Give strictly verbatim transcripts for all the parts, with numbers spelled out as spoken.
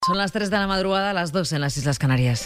Son las tres de la madrugada, las dos en las Islas Canarias.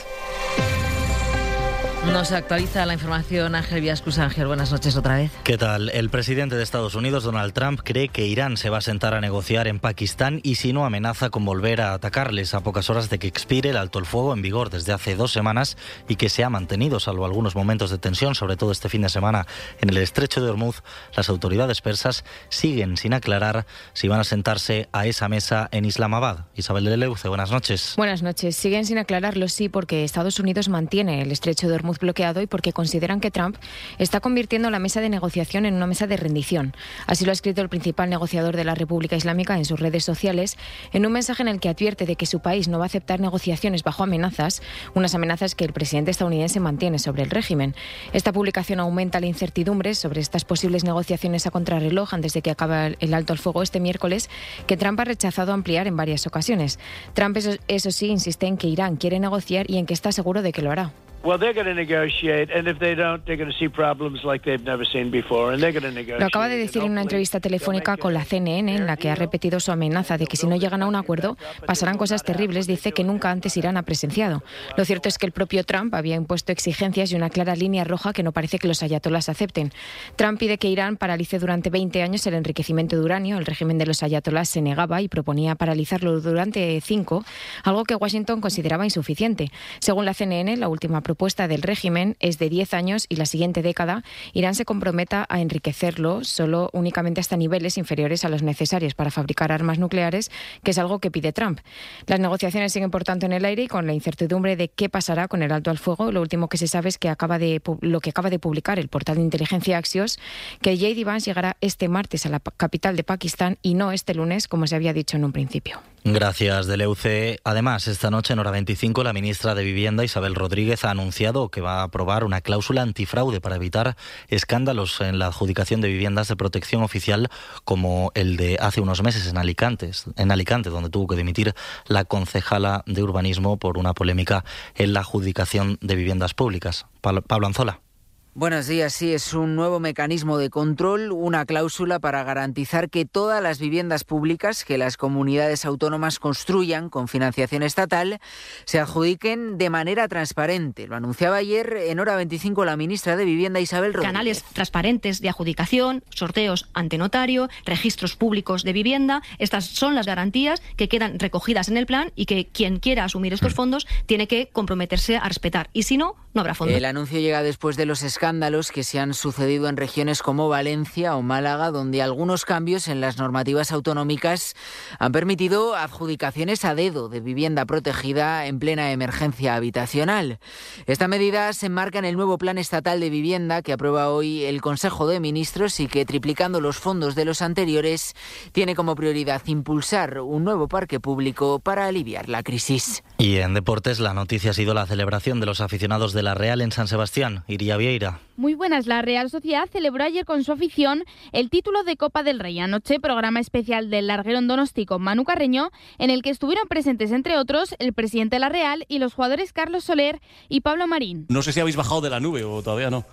Nos actualiza la información Ángel Viascus. Ángel, buenas noches otra vez. ¿Qué tal? El presidente de Estados Unidos, Donald Trump, cree que Irán se va a sentar a negociar en Pakistán y si no amenaza con volver a atacarles a pocas horas de que expire el alto el fuego en vigor desde hace dos semanas y que se ha mantenido, salvo algunos momentos de tensión, sobre todo este fin de semana en el estrecho de Hormuz. Las autoridades persas siguen sin aclarar si van a sentarse a esa mesa en Islamabad. Isabel de Leuce, buenas noches. Buenas noches. Siguen sin aclararlo, sí, porque Estados Unidos mantiene el estrecho de Hormuz bloqueado y porque consideran que Trump está convirtiendo la mesa de negociación en una mesa de rendición. Así lo ha escrito el principal negociador de la República Islámica en sus redes sociales, en un mensaje en el que advierte de que su país no va a aceptar negociaciones bajo amenazas, unas amenazas que el presidente estadounidense mantiene sobre el régimen. Esta publicación aumenta la incertidumbre sobre estas posibles negociaciones a contrarreloj antes de que acabe el alto al fuego este miércoles, que Trump ha rechazado ampliar en varias ocasiones. Trump, eso, eso sí, insiste en que Irán quiere negociar y en que está seguro de que lo hará. Well, they're going to negotiate, and if they don't, they're going to see problems like they've never seen before, and they're going to negotiate. Lo acaba de decir en una entrevista telefónica con la C N N, en la que ha repetido su amenaza de que si no llegan a un acuerdo pasarán cosas terribles. Dice que nunca antes Irán ha presenciado. Lo cierto es que el propio Trump había impuesto exigencias y una clara línea roja que no parece que los ayatolás acepten. Trump pide que Irán paralice durante veinte años el enriquecimiento de uranio. El régimen de los ayatolás se negaba y proponía paralizarlo durante cinco, algo que Washington consideraba insuficiente. Según la C N N, la última propuesta propuesta del régimen es de diez años y la siguiente década Irán se comprometa a enriquecerlo solo únicamente hasta niveles inferiores a los necesarios para fabricar armas nucleares, que es algo que pide Trump. Las negociaciones siguen por tanto en el aire y con la incertidumbre de qué pasará con el alto al fuego. Lo último que se sabe es que acaba de lo que acaba de publicar el portal de inteligencia Axios, que J D Vance llegará este martes a la capital de Pakistán y no este lunes, como se había dicho en un principio. Gracias, Deleuce. Además, esta noche en hora veinticinco, la ministra de Vivienda, Isabel Rodríguez, ha anunciado que va a aprobar una cláusula antifraude para evitar escándalos en la adjudicación de viviendas de protección oficial como el de hace unos meses en Alicante, en Alicante, donde tuvo que dimitir la concejala de urbanismo por una polémica en la adjudicación de viviendas públicas. Pablo Anzola. Buenos días. Sí, es un nuevo mecanismo de control, una cláusula para garantizar que todas las viviendas públicas que las comunidades autónomas construyan con financiación estatal se adjudiquen de manera transparente. Lo anunciaba ayer en hora veinticinco la ministra de Vivienda, Isabel Rodríguez. Canales transparentes de adjudicación, sorteos ante notario, registros públicos de vivienda. Estas son las garantías que quedan recogidas en el plan y que quien quiera asumir estos fondos tiene que comprometerse a respetar. Y si no, no habrá fondos. El anuncio llega después de los escándalos escándalos que se han sucedido en regiones como Valencia o Málaga, donde algunos cambios en las normativas autonómicas han permitido adjudicaciones a dedo de vivienda protegida en plena emergencia habitacional. Esta medida se enmarca en el nuevo Plan Estatal de Vivienda que aprueba hoy el Consejo de Ministros y que, triplicando los fondos de los anteriores, tiene como prioridad impulsar un nuevo parque público para aliviar la crisis. Y en deportes, la noticia ha sido la celebración de los aficionados de la Real en San Sebastián. Iria Vieira. Muy buenas. La Real Sociedad celebró ayer con su afición el título de Copa del Rey. Anoche, programa especial del larguero donosti con Manu Carreño, en el que estuvieron presentes, entre otros, el presidente de la Real y los jugadores Carlos Soler y Pablo Marín. No sé si habéis bajado de la nube o todavía no.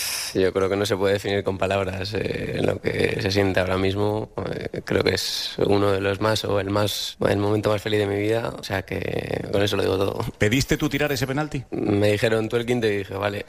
Yo creo que no se puede definir con palabras eh, lo que se siente ahora mismo. Eh, creo que es uno de los más, o el más, el momento más feliz de mi vida. O sea que con eso lo digo todo. ¿Pediste tú tirar ese penalti? Me dijeron tú el quinto y dije, vale.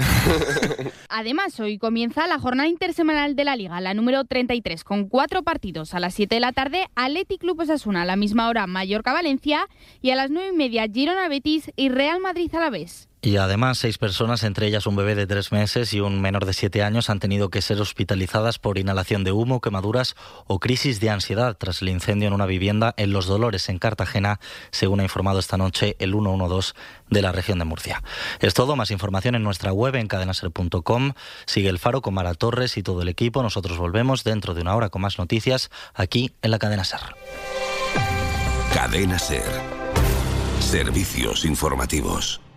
Además, hoy comienza la jornada intersemanal de la Liga, la número treinta y tres, con cuatro partidos. A las siete de la tarde, Athletic Club Osasuna, a la misma hora Mallorca-Valencia y a las nueve y media Girona-Betis y Real Madrid-Alavés. Y además, seis personas, entre ellas un bebé de tres meses y un menor de siete años, han tenido que ser hospitalizadas por inhalación de humo, quemaduras o crisis de ansiedad tras el incendio en una vivienda en Los Dolores, en Cartagena, según ha informado esta noche el ciento doce de la región de Murcia. Es todo. Más información en nuestra web, en cadena ser punto com. Sigue El Faro con Mara Torres y todo el equipo. Nosotros volvemos dentro de una hora con más noticias aquí en la Cadena Ser. Cadena Ser. Servicios informativos.